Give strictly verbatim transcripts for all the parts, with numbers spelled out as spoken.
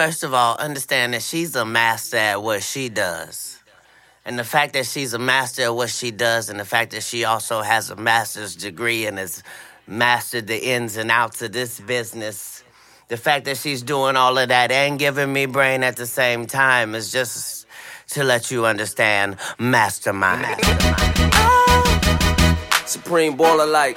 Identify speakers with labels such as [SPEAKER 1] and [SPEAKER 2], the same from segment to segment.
[SPEAKER 1] First of all, understand that she's a master at what she does. And the fact that she's a master at what she does, and the fact that she also has a master's degree and has mastered the ins and outs of this business, the fact that she's doing all of that and giving me brain at the same time is just to let you understand mastermind.
[SPEAKER 2] Supreme baller like.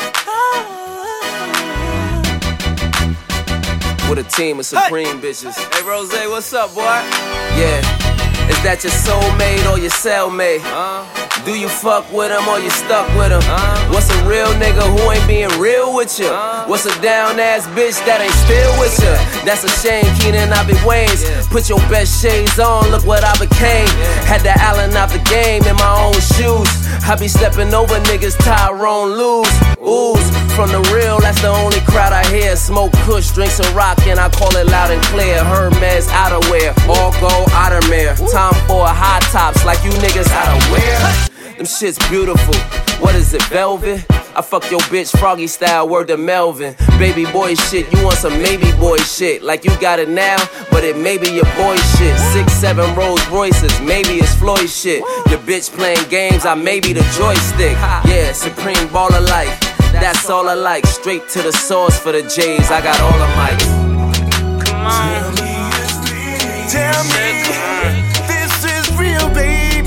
[SPEAKER 2] With a team of supreme hey. bitches. Hey, Rose, what's up, boy? Yeah. Is that your soulmate or your cellmate? Uh, Do you fuck with him or you stuck with him? Uh, What's a real nigga who ain't being real with you? Uh, What's a down-ass bitch that ain't still with you? That's a shame, Keenan, I be Wayne's. Yeah. Put your best shades on, look what I became. Yeah. Had the Allen out the game in my own shoes. I be stepping over niggas, Tyrone lose. Ooze, from the real, that's the only crowd I hear. Smoke kush, drink some rock, and I call it loud and clear. Hermes outerwear, all gold outermere. Time for high tops like you niggas how to wear. Them shit's beautiful. What is it, velvet? I fuck your bitch Froggy style, word to Melvin. Baby boy shit, you want some maybe boy shit. Like you got it now, but it may be your boy shit. Six, seven Rolls Royces, maybe it's Floyd shit. Your bitch playing games, I may be the joystick. Yeah, supreme baller like. That's all I like. Straight to the source for the J's. I got all the mics.
[SPEAKER 3] Come on. Tell me, this is real, baby.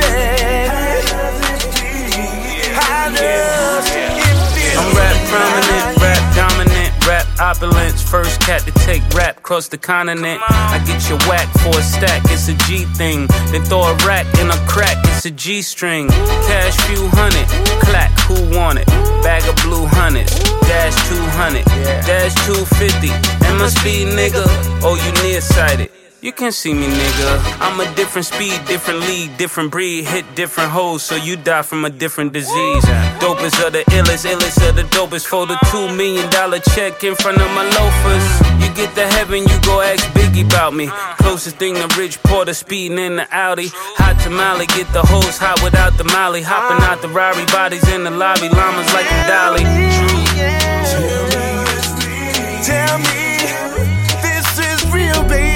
[SPEAKER 3] How does it feel?
[SPEAKER 4] I'm rap prominent, rap dominant, rap opulence. First cat to take rap across the continent. I get your whack for a stack, it's a G thing. Then throw a rack in a crack, it's a G string. Cash few hundred, clack, who want it? Bag of blue hundreds, dash two hundred, dash two fifty. M S B nigga, oh you nearsighted. You can see me, nigga. I'm a different speed, different league, different breed. Hit different hoes, so you die from a different disease. Dopest of the illest, illest of the dopest. Fold a two million dollar check in front of my loafers. You get to heaven, you go ask Biggie about me. Closest thing to Rich Porter, speeding in the Audi. Hot tamale, get the hose hot without the molly. Hopping out the Rari, bodies in the lobby. Llamas like a dolly.
[SPEAKER 3] Tell me, tell me, this is real, baby.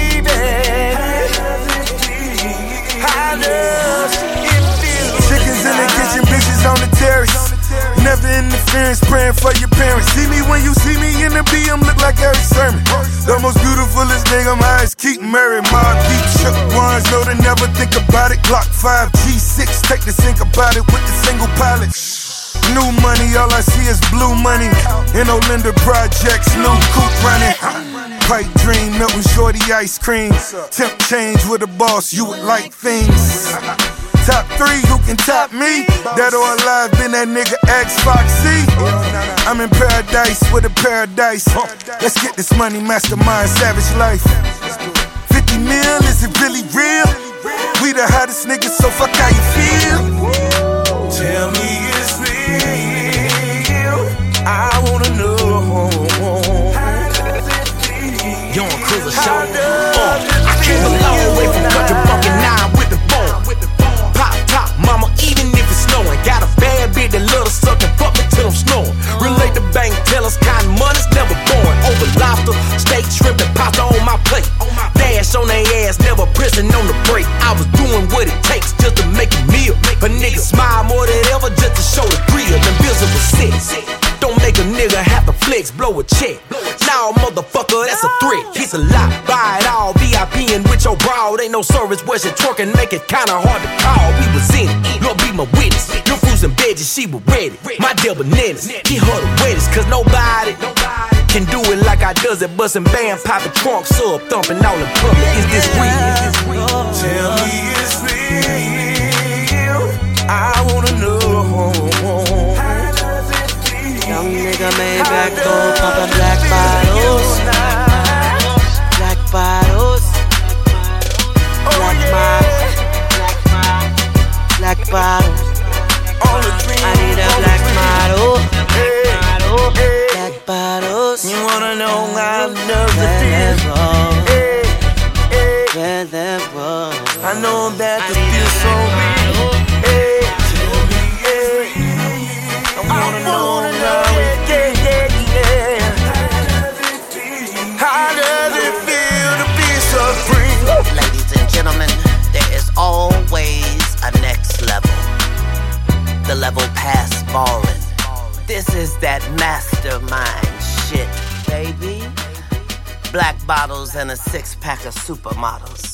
[SPEAKER 3] How does it feel?
[SPEAKER 5] Chickens in the kitchen, bitches on the terrace. Never interference, praying for your parents. See me when you see me in the B M, look like Eric Sermon. The most beautifulest nigga, my eyes keep married. My deep shook ones, know to never think about it. Glock five, G six, take the sink about it with the single pilot. New money, all I see is blue money. In Olinda projects, new coupe running. Pipe dream, Milton Shorty ice cream. Temp change with a boss, you would like things. Top three, who can top me? Dead or alive, been that nigga X Foxy. I'm in paradise with a paradise. Let's get this money, mastermind, savage life. fifty mil, is it really real? We the hottest niggas, so fuck how you feel.
[SPEAKER 3] Tell me it's real. I wanna know.
[SPEAKER 6] Young Cruiser Show. Uh, I came a long way from country bumping nine with the bone. Pop, top, mama, even if it's snowing. Got a bad bitch that love to suck and fuck me till I'm snoring. Relate the bank tellers, kind of money's never born. Over lobster, steak, shrimp, and pasta on my plate. Dash on their ass, never pressing on the brake. I was doing what it takes just to make a meal. But niggas smile more than ever just to show the grill. Invisible six. Don't make a nigga have to flex, blow a check. Nah, motherfucker, that's a threat. It's a lot, buy it all. V I P and with your broad. Ain't no service where she twerking, make it kinda hard to call. We was in it, Lord be my witness. Your fruits and veggies, she was ready. My deal bananas, get her the wettest. Cause nobody can do it like I does it. Bustin' band, poppin' trunk, sub, thumping all in public. Is this real?
[SPEAKER 3] Tell me it's real. I wanna know.
[SPEAKER 1] Young nigga made back door, poppin' black bottles. Black bottles. Black bottles. Black bottles. I need a black model. Black bottles.
[SPEAKER 3] You wanna know how does it feel?
[SPEAKER 1] Where there was.
[SPEAKER 3] I know that the feel's so real. Hey, tell me, yeah. I wanna know how it yeah, yeah, yeah. How does it feel to be so free?
[SPEAKER 1] the level past ballin'. This is that mastermind shit, baby. Black bottles and a six pack of supermodels.